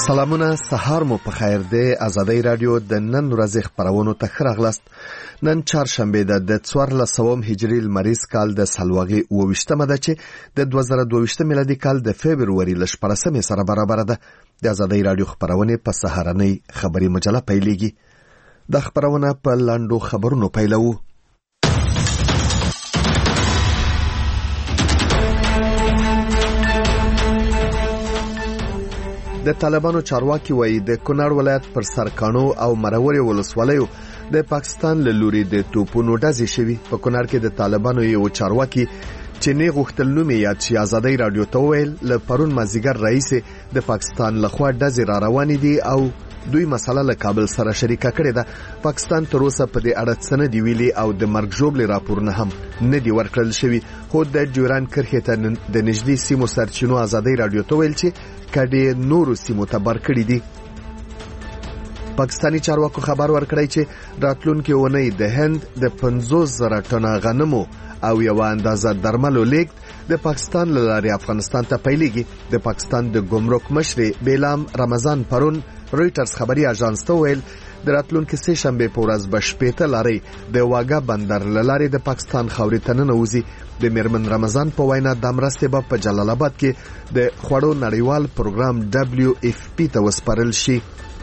سلامونه، سهار مو په خیر دی. آزادۍ رادیو د نن ورځې خبرونو ته ښه راغلاست. نن چهارشنبه ده د 1400 هجري لمریز کال د سالوغي 28مه ده چې د 2022 میلادي کال د فبروري ل 14مې سره برابر ده. د آزادۍ رادیو خبرونه په سهارنۍ خبري مجله پیلېږي. د خبرونه په لاندو خبرونو پیلوو. د طالبانو چارواکي وایي د کونړ ولایت پر سرکانو او مروري ولسوالیو د پاکستان له لوري د توپونو ډزې شوي. په کونړ کې د طالبانو یو چارواکي چې نه غوښتل نوم یې یاد شي آزادۍ رادیو ته ویل ل پرون مازیګر رئیس د پاکستان لخوا ډزې را روانې دي او دوی مسله له کابل سره شریکه کړې ده. پاکستان تر اوسه په دې اړه څه نه دی ویلي او د مرګ ژوبلې راپورونه هم نه دی ورکړل شوي. خو د ډیوران کرښې ته د نږدې سیمو سرچینو آزادۍ رادیو ته ویل چې کډې نورو سیمو ته بر کړي دي. پاکستانی چارواکو خبر ورکړی چې راتلونکي اونۍ د هند د 50,000 ټنه غنمو او یو اندازه درملو لیږد د پاکستان له لارې افغانستان ته پیلېږي. د پاکستان د ګمرک مشر بیلام رمضان پرون رويټرز خبري اژانس ته ویل د راتلونکي سه شنبه په ورځ به شپېته لارې د واګا بندر له لارې د پاکستان خاورې ته ننوځي. د میرمن رمضان په وینا د مرستې به په جلال آباد کې د خوړو نړیوال پروګرام WFP ته وسپارل شي.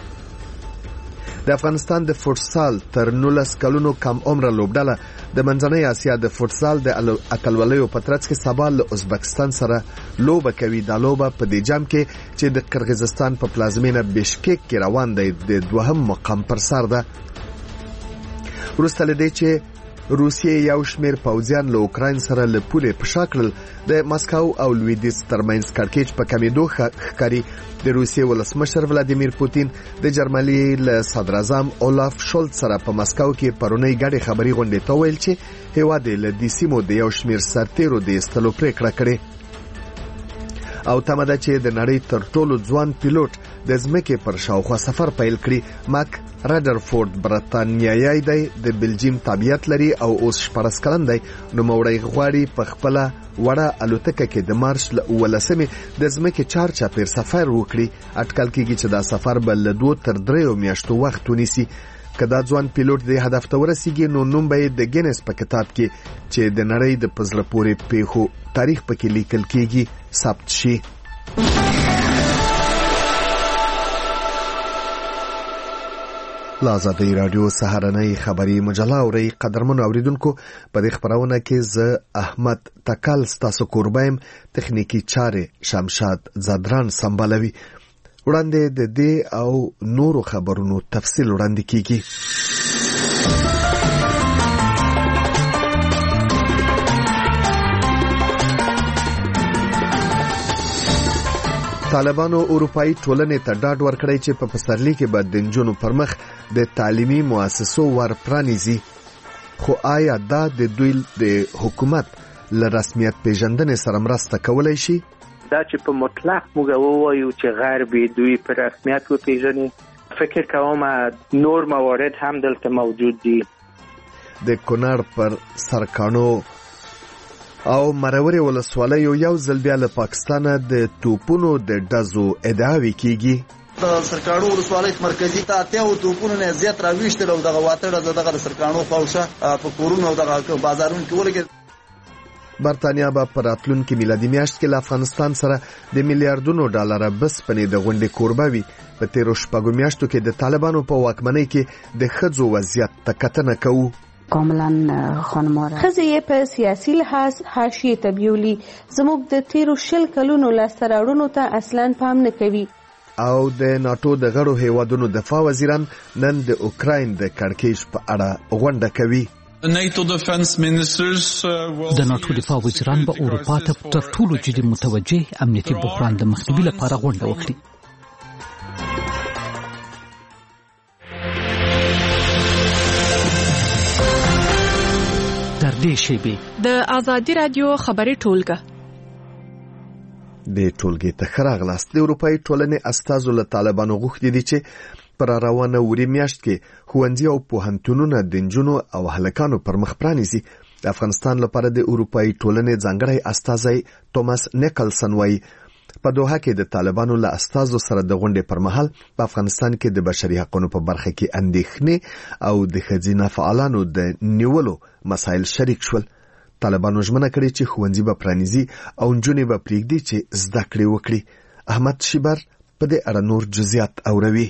د افغانستان د فوټسال تر 19 کلونو کم عمره لوبډله د منځنۍ اسیا د فوټسال د اتلولیو په ترڅ کې سبا له ازبکستان سره لوبه کوي. دا لوبه په دې جام کې چې د قرغیزستان په پلازمینه بشکک کې روان دی د دوهم مقام پر سر ده. وروسته له دې چې روسیې یو شمېر پوځیان له اوکراین سره له پولې په شا کړل، د مسکو او لویدیځ ترمنځ کړکېچ په کمېدو ښکاري. د روسیې ولسمشر ولادیمیر پوتین د جرمني له صدراعظم اولاف شولټ سره په مسکو کې پرونی ګډه خبري غونډه ته ویل چې هیواد له دې سیمو د یو شمېر سرتیرو د استلو پریکړه کړې او تمه ده چې د نړۍ تر ټولو ځوان پیلوټ د ځمکې پر شاوخوا سفر پیل کړي. ماک رادرفورد برتانیایی دی، د بلجیم تابعیت لري او اوس 14 کلن دی. نوموړی غواړي په خپل وړه الوتکه کې د مارچ له 18مې د ځمکې چارچاپیر سفر وکړي. اټکل کېږي چې دا سفر به له 2 تر 3 میاشتو وخت ونیسي. که دا ځوان پیلوټ د هدف ته ورسیږي نو نوم به د ګینس په کتاب کې چې د نړۍ د پزړه پورې پیښو تاریخ پکې لیکل کېږي ثبت شي. آزادۍ رادیو سهارنۍ خبري مجله اوري. قدرمن اوریدونکو، په دې خبرونه کې زه احمد تکل ستاسو قربایم، تخنیکی چارې شمشاد زدران سمبالوي. وړاندې د دې او نورو خبرونو تفصیل وړاندې کیږي. طالبانو اروپאי ټولنې ته ډاډ ورکړی چې په پسرلي کې به د نجونو پر مخ د تعلیمي مؤسسو ور پرانیزي. خو آیا دا د دوی د حکومت له رسمیت پیژندنې سره مرسته کولی شي؟ دا چې په مطلق موږ ووایو چې غربي دوی په رسمیت وپیژني، فکر کوم نور موارد هم دلته موجود دي. د کونړ پر سرکانو او مروري ولسوالیو یو ځل بیا له پاکستانه د توپونو د ډزو ادعاوې کیږي. د سرکانو ولسوالۍ مرکزي ته اتیا توپونو نه زیات راويشتل او دغه واټړه دغه د سرکانو خوښه په کورونو او دغه بازارونو کې ولګي. برتانیا به پر راتلونکي میلادي میاشت کې له افغانستان سره د میلیارډونو ډالر بسپنې د غونډې کوربه وي. په تیرو شپږو میاشتو کې د طالبانو په واکمنۍ کې د ښځو وضعیت ته کتنه کوو. کاملا خانماره خزه په سیاسي لحاظ حاشیه ته بیولي، زموږ د تیرو 20 کلونو لاسته راوړنو ته اصلا پام نه کوي. او د ناتو د غړو هیوادونو دفاع وزیران نن د اوکراین د کړکېچ په اړه غونډه کوي. د ناتو دفاع وزیران به اروپا ته تر ټولو جدي متوجه امنیتي بحران د مخنیوي لپاره غونډه وکړي. در دې شیبې د آزادۍ رادیو خبري ټولګه د ټولګې ته خراغلاست. د اروپאי ټولنې استازو له طالبانو غوښتي دي چې پر روانه وری میاشت کې ښوونځي او پوهنتونونه د نجونو او هلکانو پر مخ پرانیزي. د افغانستان لپاره د اروپאי ټولنې ځانګړی استازی توماس نیکلسن وایي په دوحه کې د طالبانو له استازو سره د غونډې پر مهال په افغانستان کې د بشري حقوقو په برخه کې اندېښنې او د ښځینه فعالانو د نیولو مسایل شریک شول. طالبانو ژمنه کړې چې ښوونځي به پرانیزي او نجونې به پرېږدي چې زده کړې وکړي. احمد شیبر په دې اړه نور جزئیات اوروي.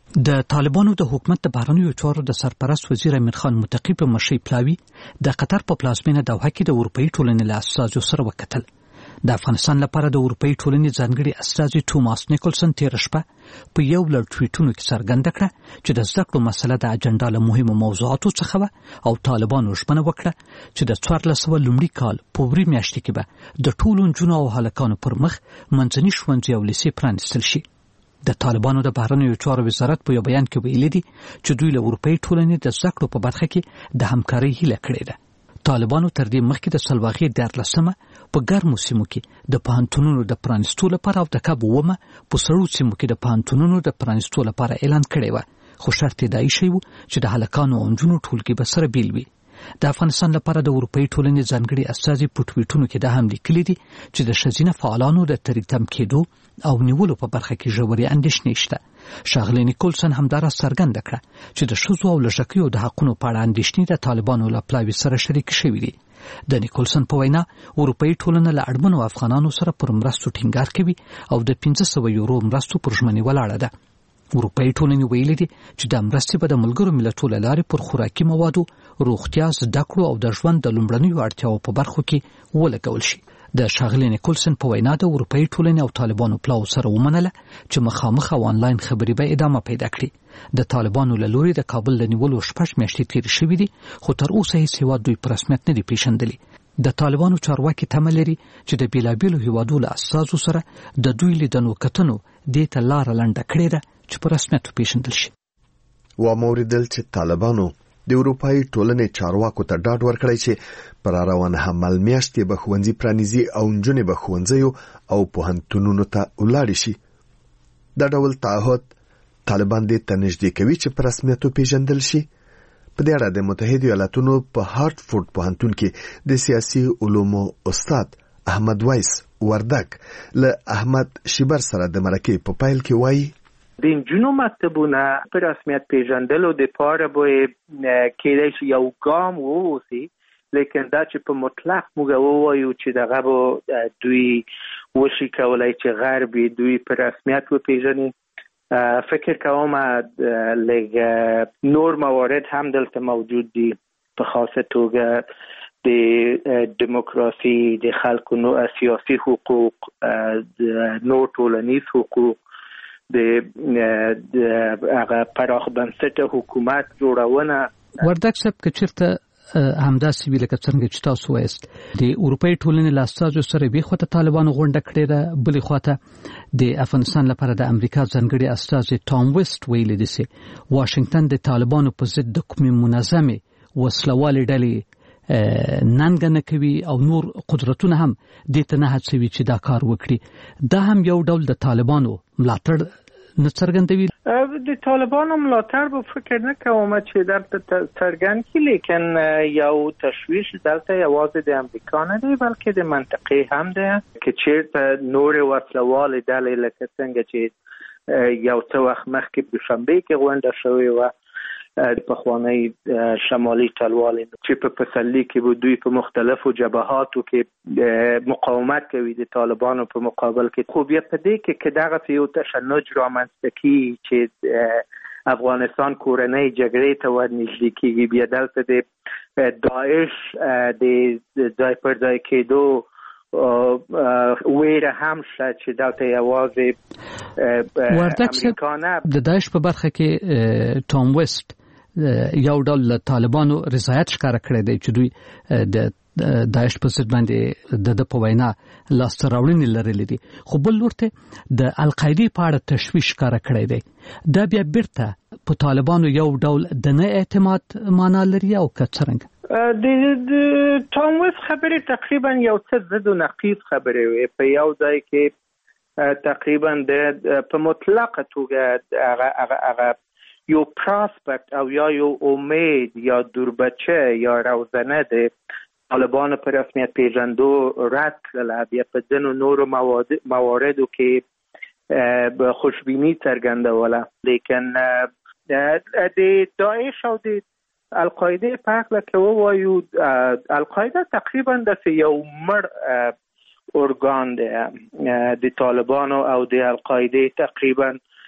د طالبانو د حکومت د بهرنیو چارو د سرپرست وزیر امیر خان متقی په مشرۍ پلاوي د قطر په پلازمینه دوحه کې د اروپایي ټولنې له استازو سره وکتل. د افغانستان لپاره د اروپایي ټولنې ځانګړي استازي ټوماس نیکلسن تیر شپه په یو لړ ټویټونو کې څرګنده کړه چې د زده کړو مسله د اجنډا له مهمو موضوعاتو څخه وه او طالبانو ژمنه وکړه چې د 1400 لومړي کال په وری میاشتې کې به د ټولو نجونو او هلکانو پر مخ منځني ښوونځي او لیسې پرانیستل شي. د طالبانو د بهرنیو چارو وزارت په یو بیان کې ویلي دي چې دوی له اروپایي ټولنې د زده کړو په برخه کې د همکارۍ هیله کړې ده. طالبانو تر دې مخکې د سلواغې 14مه په ګرمو سیمو کې د پوهنتونونو د پرانیستو لپاره او د کب 9مه په سړو سیمو کې د پوهنتونونو د پرانیستو لپاره اعلان کړی و، خو شرط یې دا ایښی و چې د هلکانو او نجونو ټولګي به سره بیل وي. د افغانستان لپاره د اروپایي ټولنې ځانګړي استازي په ټویټونو کې دا هم لیکلي دي چې د ښځینه فعالانو د تریتم کېدو او نیولو په برخه کې ژورې اندېښنې شته. ښاغلي نیکولسن همداراز څرګنده کړه چې د ښځو او لږکیو د حقونو په اړه اندېښنې د طالبانو له پلاوي سره شریک شوي دي. د نیکولسن په وینا اروپایي ټولنه له اړمنو افغانانو سره پر مرستو ټینګار کوي او د 1500 یورو مرستو پر ژمنې ولاړه ده. اروپایي ټولنې ویلي دي چې د مرستې به د ملګرو ملتونو له لارې پر خوراکي موادو، روغتیا، زده کړو او د ژوند د لومړنیو اړتیاو په برخو کې ولګول شي. د ښاغلي نیکولسن په وینا د اروپایي ټولنې او طالبانو پلاو سره ومنله چې مخامخ او آنلاین خبرې به ادامه پیدا کړي. د طالبانو له لوري د کابل له نیولو 6 میاشتې تېرې شوې دي، خو تر اوسه هیڅ هیواد دوی په رسمیت نه دي پیژندلي. د طالبانو چارواکي تمه لري چې د بیلابیلو هیوادو له استازو سره د دوی لیدنو کتنو دې ته لاره لنډه کړې ده چې په رسمیت وپیژندل شي. وموریدل چې طالبانو د اروپایي ټولنې چارواکو ته ډاډ ورکړی چې پر روانه حمل میاشتې به ښوونځي پرانیزي او نجونې به ښوونځیو او پوهنتونونو ته ولاړې شي. دا ډول تعهد طالبان دې ته نږدې کوي چې په رسمیت وپیژندل شي. په دې اړه د متحده ایالاتونو په هارټفورد پوهنتون کې د سیاسي علومو استاد احمد وایس وردک له احمد شیبر سره د مرکې په پایل کې وایي د نجونو مکتبونه په رسمیت پیژندلو دپاره باید کېدای شي یو ګام واوسي، لیکن دا چې په مطلق موږ ووایو چې دغه به دوی وشي کولی چې غرب دوی په رسمیت وپیژني، فکر کوم لږ نور موارد هم دلته موجود دي، په خاصه توګه د دیموکراسي، د خلکو سیاسي حقوق، د نور ټولنیز حقوق، د هغه پراخ بنسټه حکومت جوړونه. وردک صاحب که چیرته همداسې وي لکه څنګه چې تاسو وایست د اروپایي ټولنې له استازو سره بې خواته طالبانو غونډه کړې ده، بلې خواته د افغانستان لپاره د امریکا ځانګړي استازي ټام ویسټ ویلي دي چې واشنګټن د طالبانو په ضد د کومې منظمې وسلوالې ډلې ننګه نه کوي او نور قدرتونه هم دې ته نه هڅوي چې دا کار وکړي. دا هم یو ډول د طالبانو ملاتړ نه څرګندوي. د طالبانو ملاتړ به فکر نه کوم چې درته څرګند کړي، لیکن یو تشویش دلته یوازې د امریکا نه دی بلکې د منطقې هم دی که چیرته نور وسلوالې ډلې لکه څنګه چې یو څه وخت مخکې دوشنبه کې غونډه شوې وه د پخوانۍ شمالي ټلوالې چې په پسرلي کې به دوی په مختلفو جبهاتو کې مقاومت کوي د طالبانو په مقابل کې. خو بیا په دې کې که دغه یو تشنج رامنځته کیږي چې افغانستان کورنۍ جګړې ته ورنږدې کیږي، بیا دلته د داعش د ځای پر ځای کېدو ویره هم شته چې دلته یوازې امریکانه د داعش په برخه کې ټام ویسټ یو ډول طالبانو رضایت ښکاره کړی دی چې دوی د داعش په ضد باندې د په وینا لاسته راوړنې لرلې دي، خو بل لورته د القاعدې په اړه تشویش ښکاره کړی دی. دا بیا بیرته په طالبانو یو ډول د نه اعتماد معنا لري او که څرنګه؟ د ټام ویسټ خبرې تقریبا یو څه ضد و نقیض خبرې وي. په یو ځای کې تقریبا په مطلقه توګه هغه یو پراسپکت او یا یو امید یا دوربچه یا روزنه د طالبان په رسمیت پیژندو رد کړل. بیا په ځینو نورو مواردو کې خوشبینی څرګندوله، لیکن د داعش او د القاعده په هکله کې ووایو، القاعده تقریبا د یو مړ ارګان دی د طالبانو او د القاعده، تقریبا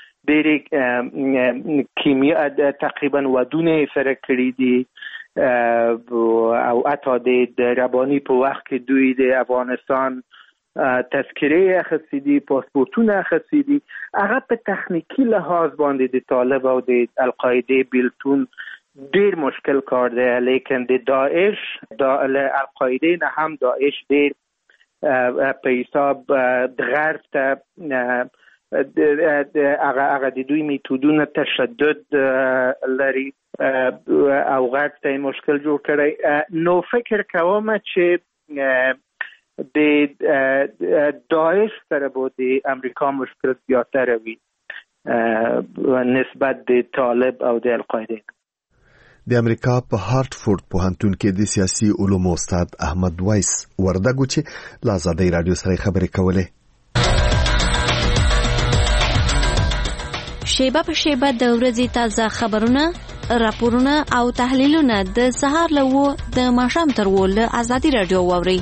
ډېرې کیمیا تقریبا ودونه سره کړي دي او حتی د رباني په وخت کې دوی د افغانستان تذکره اخیستی دي، پاسپورتونه اخیستی دي. هغه په تخنیکی لحاظ باندې د طالب او د القاعده بیلتون ډیر مشکل کار دی، لیکن د داعش القاعده نه هم داعش ډیر په حساب د غرب ته هغه د دوی میتودونه تشدد لري او غرب ته مشکل جوړ کړی. نو فکر کوم چې د داعش سره به د امریکا مشکل زیاتره وي نسبت د طالب او د القاعده. د امریکا په هارټفورد پوهنتون کې د سیاسي علومو استاد احمد وایس وردګو چې له آزادۍ رادیو سره خبرې کولې. شیبه په شیبه د ورځې تازه خبرونه، راپورونه او تحلیلونه د سهار له 9 د ماښام تر 10 له آزادۍ رادیو واورئ.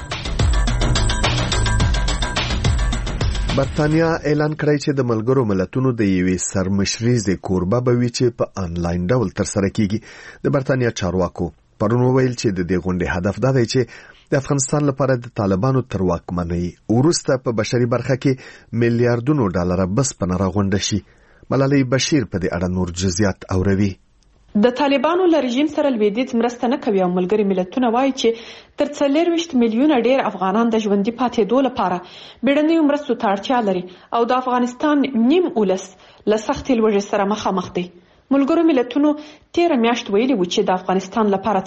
برتانیا اعلان کړی چې د ملګرو ملتونو د یوې سرمشریزې کوربه به وي چې په انلاین ډول ترسره کیږي. د برتانیا چارواکو پرون وویل چې د دې غونډې هدف دا دی چې د افغانستان لپاره د طالبانو تر واکمنۍ وروسته په بشري برخه کې میلیارډونو ډالر بس پناه راغونډه شي. ملالۍ بشیر په دې اړه نور جزئیات اوروي. د طالبانو له رژیم سره لویدیځ مرسته نه کوي او ملګري ملتونه وایي چې تر 40 میلیونه ډیر افغانان د ژوندۍ پاتېدو لپاره بیړنیو مرستو ته اړتیا لري او د افغانستان نیم اولس له سختې لوږې سره مخامخ دي. ملګرو ملتونو 13 میاشت ویلي و چې د افغانستان لپاره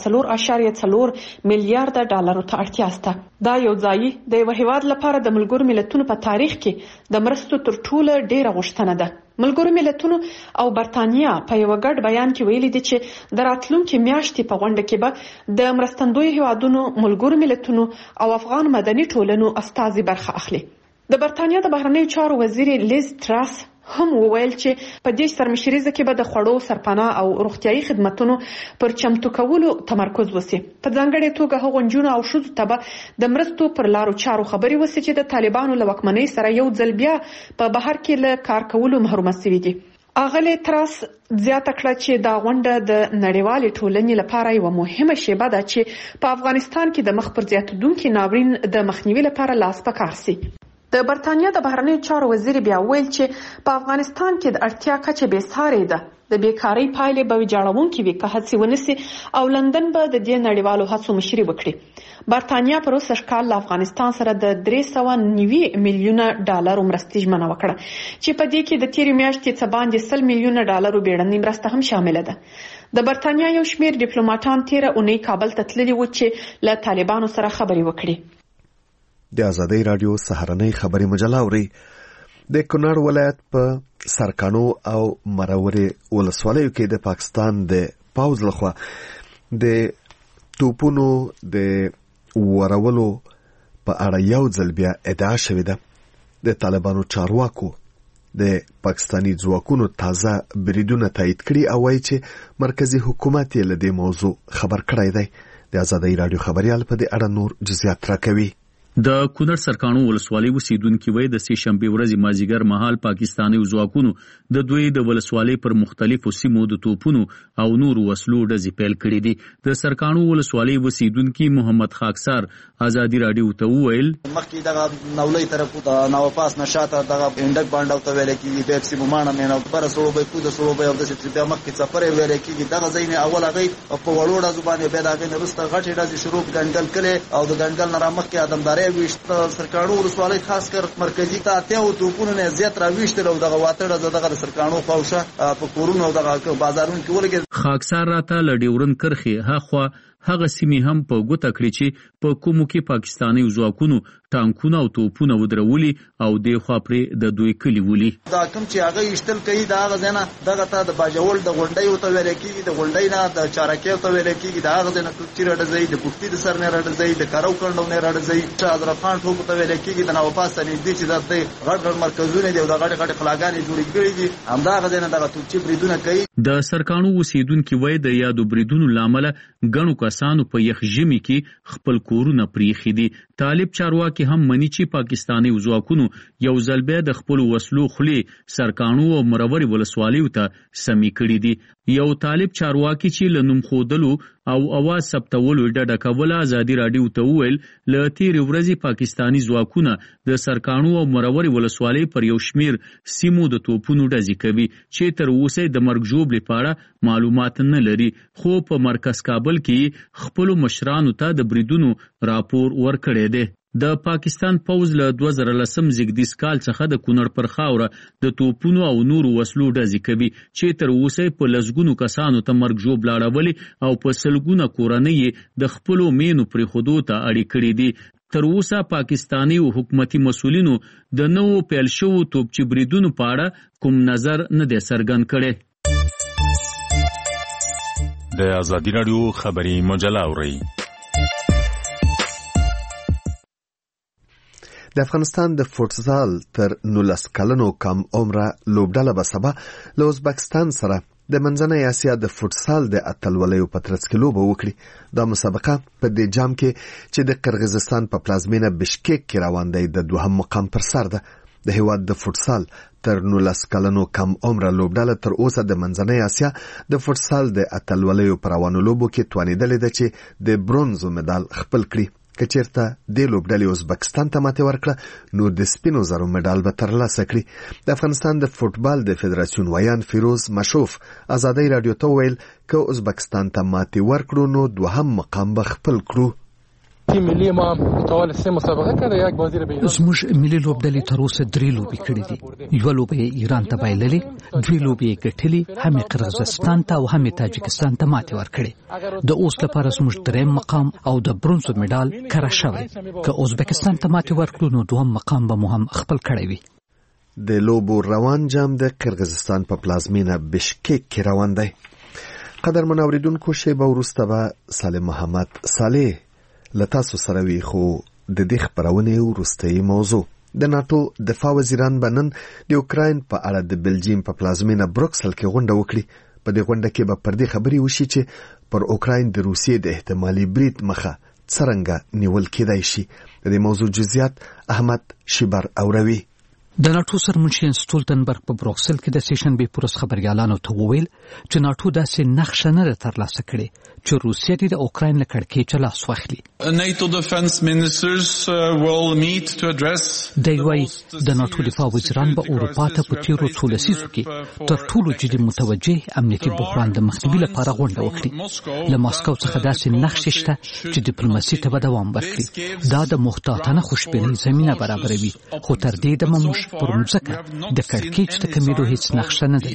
4.4 میلیارډ ډالرو ته اړتیا شته. دا یو ځای د یو هیواد لپاره د ملګرو ملتونو په تاریخ کې د مرستو تر ټولو ډیره غوښتنه ده. ملګرو ملتونو او برتانیا په یو ګډ بیان کې ویلي دي چې د راتلونکي میاشتې په غونډه کې به د مرستندوی هیوادونو، ملګرو ملتونو او افغان مدني ټولنو استازي برخه اخلي. د برتانیا د بهرنیو چارو وزیر لیز تراس هم وویل چې په دې سرمشریزه کې به د خوړو، سرپناه او روغتیايي خدماتو پر چمتو کولو تمرکز وشي. په ځانګړې توګه هغو نجونو او ښځو ته به د مرستو پر لارو چارو خبرې وشي چې د طالبانو له واکمنۍ سره یو ځل بیا په بهر کې له کار کولو محرومه شوي دي. اغلی تراس زیاته کړه چې دا غونډه د نړیوالې ټولنې لپاره یو مهمه شیبه ده چې په افغانستان کې د مخ پر زیاتېدونکي ناورین د مخنیوي لپاره لاس په کار شي. د برتانیا د بهرنیو چارو وزیر بیا ویل چې په افغانستان کې د اړتیا کچه بېسارې ده. د بیکارۍ پایلې به ویجاړونکې وي که هڅې ونشي او لندن به د دې نړیوالو هڅو مشري وکړي. برتانیا پر اوسه کال له افغانستان سره د 390 میلیونه ډالرو مرستې ژمنه وکړه چې په دې کې د تیرې میاشتې څه باندې 100 میلیونه ډالرو بیړنۍ مرسته هم شامله ده. د برتانیا یو شمېر ډیپلوماټان تیره اونۍ کابل ته تللي وو چې له طالبانو سره خبرې وکړي. د آزادۍ رادیو سهارنۍ خبري مجله اوري. د کونړ ولایت په سرکانو او مرورې ولسوالیو کې د پاکستان د پوځ لخوا د توپونو د ورولو په اړه یو ځل بیا ادعا شوې ده. د طالبانو چارواکو د پاکستانی ځواکونو تازه بریدونه تایید کړي او وایي چې مرکزی حکومت یې له دې موضوع خبر کړی دی. د آزادۍ رادیو خبريال په دې اړه نور جزئیات راکوي. د کونړ سرکانو ولسوالۍ اوسیدونکو وایي د سې شنبې ورځې مازیګر مهال پاکستاني ځواکونو د دوی د ولسوالۍ پر مختلفو سیمو د توپونو او نورو وسلو ډزې پیل کړې دي. د سرکانو ولسوالۍ اوسیدونکو محمد خاکسار آزادۍ رادیو ته وویل مخکې دغه نولۍ طرف ته ناوپاس نشاته دغه انډک باندې ته ویل کېږي پیپسي بمانه مینه پر سړو به کو د سړو به د ستې مخکې سفر ویل کېږي دغه ځین اول هغه په وړوډه زبانه به دغه نرسته غټې ډزې شروع ګنډل کړي او د ګنډل نه مخکې ادمداري ویشت سرکانو ولسوالۍ خاص کر مرکزی ته اتیا او توپونه نه زیات راويشتل او دغه واټړه دغه سرکانو خوښه په کورونو او دغه بازارونو کې ولګي. خاکسار راته لډیورن کرخي هاخوا هغه سیمې هم په ګوته کړې چې په کومو کې پاکستاني ځواکونو ټانکونه او توپونه ودرولي او دغه پرې د دوی کلی ولي. دا کوم چې هغه ایستل کوي دا هغه ځنه دغه ته د باجوړ د غونډۍ او ته ویل کېږي، د غونډۍ نه د چارکې ته ویل کېږي، دا هغه ځنه چې راځي د پښتي د سر نه راځي، د کارو کندو نه راځي، چې حضرت خان ټوپ ته ویل کېږي، د نوپاس ته نږدې چې د غړ مرکزونه دی او د غړ خلاګانې جوړې کړي دي، همدا هغه ځنه دغه توپ بریدونه کوي. د سرکانو اوسیدونکو وای د یادو بریدونو لامل غنو کسانو په یخ ژمي کې خپل کورونه پریخي دي. طالب چارواکي هم مني چې پاکستاني ځواکونو یو ځل بیا د خپل وسلو خلی سرکانو او مروري ولسوالیو ته سمي کړی دي. یو طالب چارواکي چې لنوم خودلو او اواز ثبتولو ډډه کوله ازادي رادیو ته وویل ل تیر ورځې پاکستاني ځواکونه د سرکانو او مروري ولسوالۍ پر یو شمیر سیمو د توپونو ډزې کوي چې تر اوسه د مرګ جوړ لپاره معلومات نه لري، خو په مرکز کابل کې خپل مشرانو ته د بریدونو راپور ورکړی دی. د پاکستان پوز له 2010 زیږدیز کال څخه د کونړ پر خاوره د توپونو او نورو وسلو ډزې کوي چې تر اوسه په لسګونو کسانو ته مرګ جوړ لاړولي او په سلګونه کورنۍ د خپلو مینو پرې خودو ته اړې کړې دي. تر اوسه پاکستاني او حکومتي مسؤلینو د نوو پیل شوو توپچي بریدونو په اړه کوم نظر نه دی څرګند کړی. د ازادي رادیو خبري مجله اورئ. د افغانستان د فوتسال تر 19 کلنو کم عمره لوبډله به سبا له ازبکستان سره د منځنۍ اسیا د فوتسال د اتلولیو په ترڅ کې لوبه وکړي. دا مسابقه په دې جام کې چې د قرغیزستان په پلازمینه بشکیک کې روان دی د دوهم مقام پر سر ده. د هیواد د فوتسال تر 19 کلنو کم عمره لوبډله تر اوسه د منځنۍ اسیا د فوتسال د اتلولیو پر روانو لوبو کې توانیدلې ده چې د برونزو مډال خپل کړي. که چیرته د لوبډلې ازبکستان ته ماتې ورکړه نو د سپینو زرو مډال به ترلاسه کړي. د افغانستان د فوتبال د فدراسیون ویان فیروز مشوف ازادي رادیو ته ویل که ازبکستان ته ماتې ورکړو نو دوهم مقام به خپل کړو. تیم ملی ما متوال 3 مسابقه کرده، یک بازی رو به ایران. زموږ ملي لوبډلې تر اوسه 3 لوبې کړې دي. یو لوبه ایران ته بایللې، 2 لوبې ګټلې، هم قرغیزستان ته او هم تاجکستان ته ماتې ورکړې. د اوس لپاره زموږ 3 مقام او د برونزو مډال کره شوی. که ازبکستان ته ماتې ورکړو نو دوهم مقام به مو هم خپل کړی وي. د لوبو روان جام د قرغیزستان په پلازمینه بشکیک کې روان دی. قدرمن اوریدونکو، شیبه وروسته به سالم محمد صالح لتاسو سره وی. خو د دې خبرونه وروستۍ موضوع د ناتو دفاع وزیران بنن د اوکراین په اړه د بلجیم په پلازمینه بروکسل کې غونډه وکړي. په دې غونډه کې به پر دې خبري وشي چې پر اوکراین د روسیې د احتمالي برید مخه څرنګه نیول کېدای شي. د دې موضوع جزئیات احمد شیبر اوروي. د ناتو سرمنشي ستولتنبرګ په بروکسل کې د سیشن به پورس خبريالانو ته وویل چې ناتو داسې نقشه نه ترلاسه کړي چې روسیه د اوکراین له کړکۍ چلاس واخلي. NATO defense ministers will meet to address د ناتو دفاع وزیران به اروپا ته په تیرو څو لسیزو کې تر ټولو جدي متوجه امنیتي بحران د مخنیوي لپاره غونډه وکړي. له ماسکو څخه داسې نقشه شته چې ډیپلوماسي ته به دوام ورکړي. دا د محتاطانه خوشبینۍ زمينه برابروي، خو تر دې دمه موږ پر مځکه د کړکېچ د کمیدو هیڅ نقشه نه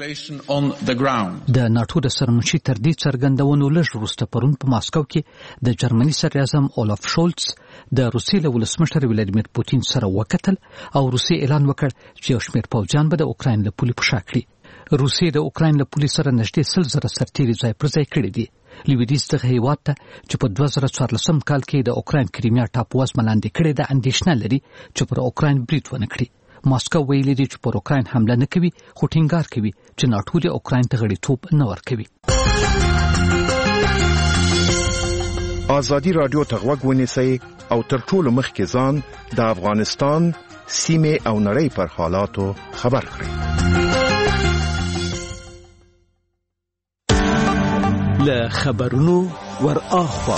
لیدلې. د ناتو د سرمنشي تر دې څرګندونو لږ وروسته پرون په ماسکو کې د جرمني صدراعظم اولاف شولز د روسیې له ولسمشر ولادیمیر پوتین سره وکتل او روسیې اعلان وکړ چې یو شمېر پوځیان به د اوکراین له پولې په شا کړي. روسیې د اوکراین له پولې سره نږدې 100,000 سرتیري ځای پر ځای کړي دي. لویدیځ دغه هیواد ته چې په 2014 کال کې د اوکراین کریمیا ټاپووزمه لاندې کړې ده اندېښنه لري چې پر اوکراین برید ونه کړي. ماسکو ویلي دی چې پر اوکراین حمله نه کوي، خو ټینګار کوي چې ناتو د اوکراین ته غړیتوب نه ورکوي. ازادي رادیو ته غوږ ونیسئ او تر ټولو مخکې ځان د افغانستان سیمې او نړۍ پر حالاتو خبر کړئ. له خبرونو ور اخوا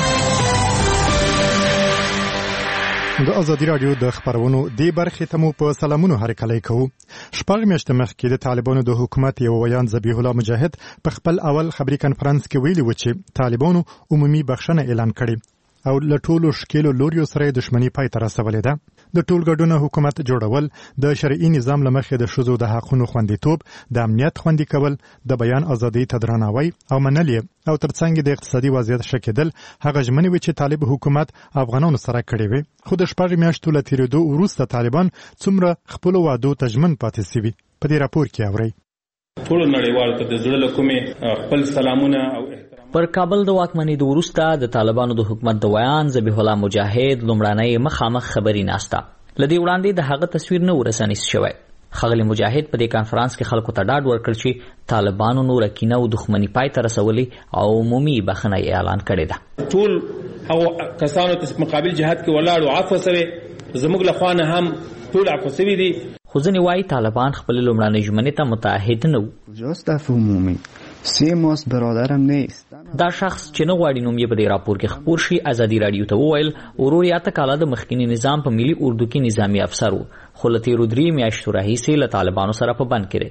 د ازادي رادیو د خبرونو د برخې ته مو په سلامونو هرکلی کوو. شپږ میاشتې مخکې د طالبانو د حکومت یو ویان ذبیح الله مجاهد په خپل اول خبري کنفرانس کې ویلي و چې طالبانو عمومي بخښنه اعلان کړې او له ټولو ښکېلو لوریو سره دښمني پای ته رسولې ده. د ټولګډون حکومت جوړول، د شرعي نظام لمخې د ښځو د حقونو خوندیتوب، د امنیت خوندي کول، د بیان ازادۍ ته درناوی او منل او ترڅنګ د اقتصادي وضعیت ښه کېدل هغه ژمنې وې چې طالب حکومت افغانانو سره کړې وې. خو د 6 میاشتو له تېرېدو وروسته طالبان څومره خپلو وعدو ته ژمن پاتې سوي په دې راپور کې اورئ. ټول نړیوالو ته د زړه له کومې خپل سلامونه او پر کابل د واکمنۍ د وروسته د طالبانو د حکومت د ویان ذبیح الله مجاهد لومړنۍ مخامخ خبري ناسته لدی وړاندې د هغه تصویر نه ورسنیس شوی. خغلی مجاهد په دې کانفرنس کې خلکو ته ډاډ ورکړ چې طالبانو نور کینه او دښمنی پای ته رسولي او عمومي بخښنه اعلان کړې ده. ټول هغه کسانو ته مقابل جهاد کې ولاړ عفو سوي، زموږ له خوانه هم ټول عفو سوي دي. خو ځینې وایي طالبان خپل لومړنۍ ژمنې ته متعهد نه وو. کجاست عفو عمومی؟ 3 ماست برادرم نیست. دا شخص چې نه غواړي نوم یې په دې راپور کې خپور شي ازادي رادیو ته وویل ورور یې 8 کاله د مخکینی نظام په ملي اردو کې نظامی افسر و، خو له تېرو 3 میاشتو راهیسې له طالبانو سره په بند کې دی.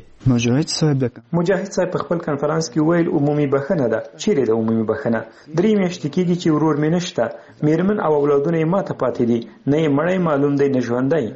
مجاهد صاحب په خپل کانفرنس کې ویل عمومي بخښنه ده. چیرې د عمومي بخښنه؟ 3 میاشتې کېږي چې ورور مې نشته، میرمن او اولادونه یې ماته پاتې دي، نه یې مړی معلوم دی نه ژوندی.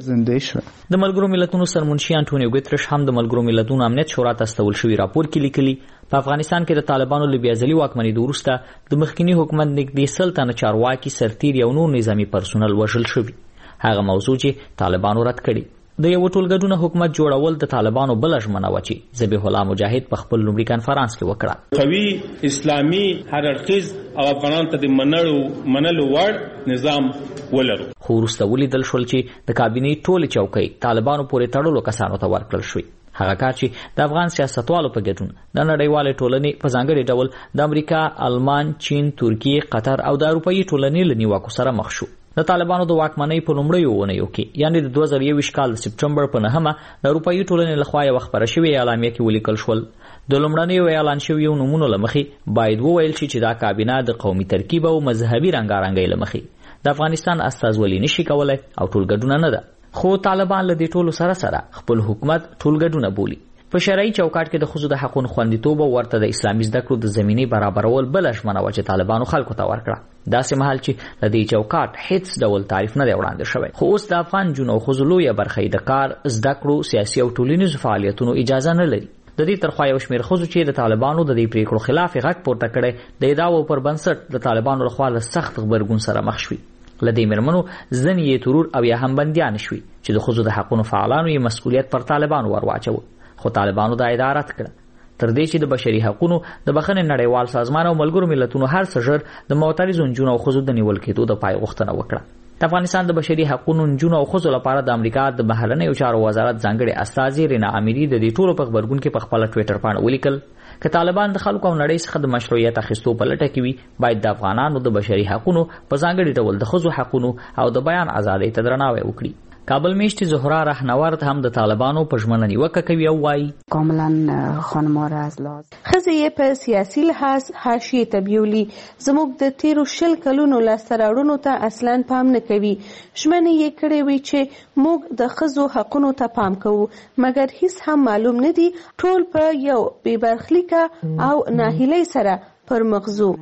د ملګرو ملتونو سرمنشي انټونیو ګوترش هم د ملګرو ملتونو امنیت شورا ته استول شوی راپور کې لیکلي په افغانستان کې د طالبانو له بیازلي واکمنۍ د وروسته د مخکینی حکومت نږدې 100 تنه چارواکي، سرتیر او نور نظامي پرسونل وژل شوي. هغه موضوع چې طالبانو رد کړي. د یو ټولګډون حکومت جوړول د طالبانو بل ژمنه و چې ذبیح الله مجاهد په خپل لومړي کانفرنس کې وکړه. قوي اسلامي هر اړخیز او افغانانو ته د منلو وړ نظام ولرو. خو وروسته ولیدل شول چې د کابینې ټولې چوکۍ طالبانو پورې تړلو کسانو ته ورکړل شوې. هغه کار چې د افغان سیاستوالو په ګډون د نړیوالې ټولنې په ځانګړي ډول د امریکا، آلمان، چین، ترکیې، قطر او د اروپایي ټولنې له نیوکو سره مخ شو. د طالبانو د واکمنۍ په لومړیو اونیو کې یعنې د 2021 کال د سپټمبر په 9 د اروپایي ټولنې لخوا یوه خپره شوې اعلامیه کې ولیکل شول د لومړنیو اعلان شویو نومونو له مخې باید وویل شي چې دا کابینه د قومي ترکیب او مذهبي رنګارنګۍ له مخې د افغانستان استازولي نشي کولای او ټولګډونه نه ده. خو طالبان له دې ټولو سره خپل حکومت ټولګډونه بولي. په شرعي چوکاټ کې د ښځو د حقونو خوندیتوب او ورته د اسلامي زده کړو د زمینې برابرول بله ژمنه وه چې طالبانو خلکو ته ورکړه. داسې مهال چې له دې چوکاټ هیڅ ډول تعریف نه دی وړاندې شوی. خو اوس د افغان نجونو او ښځو لویه برخه د کار، زده کړو، سیاسي او ټولنیزو فعالیتونو اجازه نه لري. د دې ترخوا یو شمېر ښځو چې د طالبانو د دې پریکړو خلاف غږ پورته کړی د ادعاو پر بنسټ د طالبانو لخوا له سخت غبرګون سره مخ شوي. له دې مېرمنو ځینې یې ترور او یا هم بندیان شوي چې د ښځو د حقونو فعالانو یې مسؤلیت پر طالبانو ور واچوه. خو طالبانو دا ادعا رد کړه تر دې چې د بشري حقونو د بخښنې نړیوال سازمان او ملګرو ملتونو هر څه ژر د معترضو نجونو او ښځو د نیول کېدو د پای غوښتنه وکړه. د افغانستان د بشري حقونو نجونو او ښځو لپاره د امریکا د بهرنیو چارو وزارت ځانګړي استازي رینا اميري د دې ټولو په خبرګون کې په خپل ټوئیټر باندې ولیکل که طالبان د خلکو او نړۍ څخه د مشروعیت اخیستو په لټه کې وي باید د افغانانو د بشري حقونو په ځانګړي ډول د ښځو حقونو او د بیان ازادۍ ته درناوی وکړي. کابل میشتي زهرا رهنورد هم د طالبانو په ژمنه نیوکه کوي او وایي کاملا خانماره از لاز ښځې یې په سیاسي لحاظ حاشیې ته بیولي. زموږ د تیرو 20 کلونو لاسته راوړنو ته اصلا پام نه کوي. ژمنې یې کړې وي چې موږ د ښځو حقونو ته پام کوو، مګر هیڅ هم معلوم نه دي. ټول په یو بې برخلیکه او ناهیلۍ سره پر مغزو.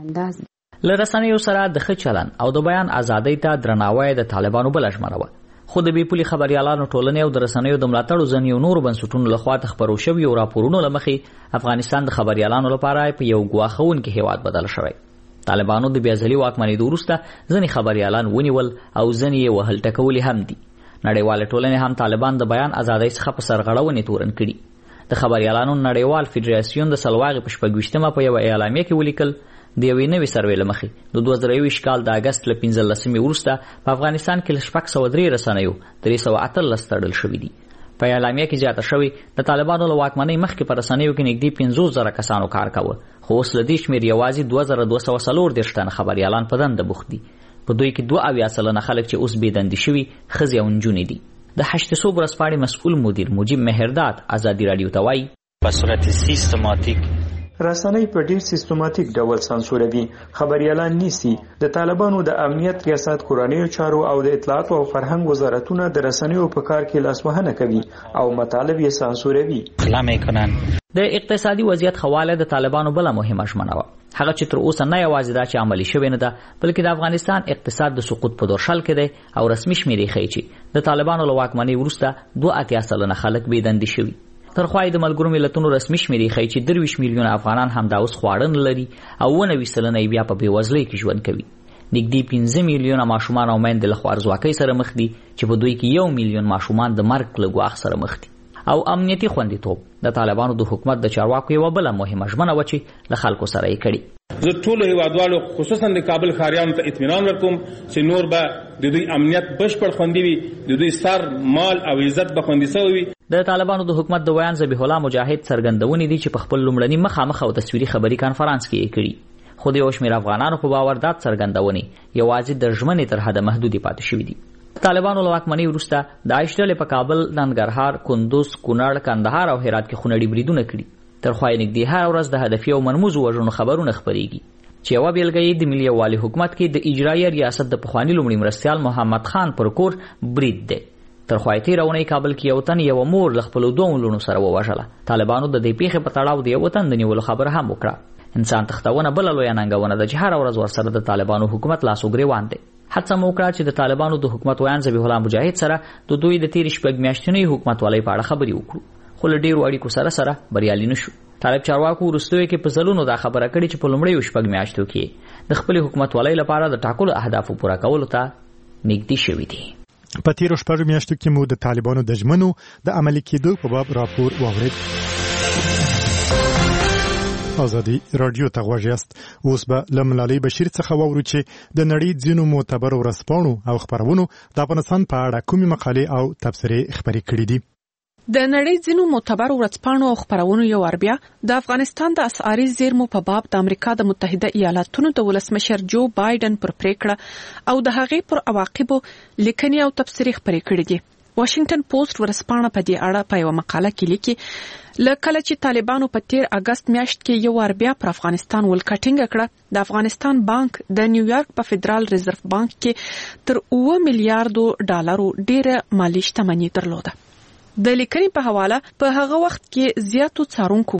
له رسنیو سره د ښه چلن او د بیان ازادۍ ته درناوی د طالبانو بله ژمنه وه. خو د بې پولي خبریالانو ټولنې او د رسنیو د ملاتړو ځینې نورو بنسټونو لخوا د خپرو شویو راپورونو له مخې افغانستان د خبریالانو لپاره په یو ګواښونکي هیواد بدل شوی. طالبانو د بیازلي واکمنۍ د وروسته ځینې خبریالان ونیول او ځینې یې وهل ټکولي هم دي. نړیوالې ټولنې هم طالبان د بیان ازادۍ څخه په سرغړونې تورن کړي. د خبریالانو نړیوال فدراسیون د سلواغې په 26 په یوه اعلامیه کې ولیکل د یوې نوې سروې له مخې د 2021 کال د اګست له 15 وروسته په افغانستان کې له 603 رسنیو 318 تړل شوي دي. په اعلامیه کې زیاته شوې د طالبانو له واکمنۍ مخکې په رسنیو کې نږدې 50,000 کسانو کار کاوه، خو اوس له دې شمېر یوازې 2240 تنه خبریالان په دنده بوخت دي. په دوی کې 72 خلک چې اوس بې دندې شوي ښځې او نجونې دي. د 800 ورځپاڼې مسؤل مدیر مجیب مهرداد ازادي رادیو ته وایي په صورت سیستماتیک رسنۍ په ډیر سیستماتیک ډول سانسوروي. خبريالان نیسي. د طالبانو د امنیت ریاست، کورنیو چارو او د اطلاعات او فرهنګ وزارتونه د رسنیو په کار کې لاسوهنه کوي او مطالب یې سانسوروي. اعلام میکنن د اقتصادي وضعیت خواله د طالبانو بل مهمه ژمنه و، هغه چې تر اوسه نه یوازې دا چې عملی شوی نه ده، بلکې د افغانستان اقتصاد د سقوط په دورشل کې دی او رسمي شمیرې ښیي چې د طالبانو له واکمنۍ وروسته 82% خلک بې دندې شوي. ترخوا د ملګرو ملتونو رسمي شمیرې ښیي چې 23 میلیونه افغانان هم دا اوس خواړه نه لري او 90% بیا په بېوزلۍ کې ژوند کوي. نږدې 15 میلیونه ماشومان او میندې له خوارځواکۍ سره مخ دي چې په دوی کې 1 میلیون ماشومان د مرګ له ګواښ سره مخ دي. او امنیتي خوندیتوب د طالبانو د حکومت د چارواکو یوه بله مهمه ژمنه وه چې له خلکو سره یې کړي. زه ټولو هیوادوالو خصوصا د کابل ښاریانو ته اطمینان ورکوم چې نور به د دوی امنیت بشپړ خوندي وي، د دوی سر مال او عزت به خوندي سوی وي. د طالبانو د حکومت د ویان ذبیح الله مجاهد څرګندونې دي چې په خپل لومړني مخامخ او تصویري خبري کانفرانس کې یې کړي، خو د یو شمېر افغانانو په باور دا څرګندونې یوازې د ژمنې تر حده محدودې پاتې شوي دي. طالبانو له واکمنۍ وروسته د داعش ډلې په کابل، ننګرهار، کندوز، کونړ، کندهار او هرات کې خونړي بریدونه کړي. ترخوا یې نږدې هره ورځ د هدفي او مرموزو وژنو خبرونه خپرېږي چې یوه بېلګه یې د ملي یووالي حکومت کې د اجرایه ریاست د پخواني لومړي مرستیال محمد خان پر کور برید دی. ترخوا یې تېره اونۍ کابل کې یو تن یوه مور له خپلو 2 لوڼو سره ووژله. طالبانو د دې پیښې په تړاو د یوه تن د نیولو خبره هم وکړه. انسان تښتونه بله لویه ننګونه ده چې هره ورځ ورسره د طالبانو حکومت لاس و ګرېوان دی. هڅه مو وکړه چې د طالبانو د حکومت ویان ذبیح الله مجاهد سره د دوی د تېرې 6 میاشتنۍ حکومتولۍ په اړه خبرې وکړو، خو له ډېرو اړیکو سره سره بریالي نه شو. طالب چارواکو وروستیو کې په ځلونو دا خبره کړې چې په لومړیو 6 میاشتو کې د خپلې حکومتولۍ لپاره د ټاکلو اهدافو پوره کولو ته نږدې شوي دي. په تیرو 6 میاشتو کې مو د طالبانو د ژمنو د عملي کېدو په باب راپور واورید. آزادي رادیو ته غوږ یاست. اوس به له ملالۍ بشیر څخه واورو چې د نړۍ ځینو معتبرو ورځپاڼو او خپرونو د افغانستان په اړه کومې مقالې او تبصرې خپرې کړي دي. د نړۍ ځینو معتبرو ورځپاڼو او خپرونو یو اربیا د افغانستان د اسعاري زیرمو په باب د امریکا د متحده ایالاتونو د ولسمشر جو بایدن پر پریکړه او د هغې پر عواقبو لیکنې او تبصرې خپرې کړي دي. واشنگټن پوسټ ورځپاڼه په دې اړه په یوه مقاله کې لیکي لکه چې طالبانو په 13 اگست میاشت کې یو اربیا پر افغانستان ولکټینګ کړه، د افغانستان بانک د نیویارک په فدرال ریزرو بانک کې تر 8 میلیارډو ډالرو ډیره مالی شتمني درلوده. د لیکنې په حواله په هغه وخت کې زیاتو څارونکو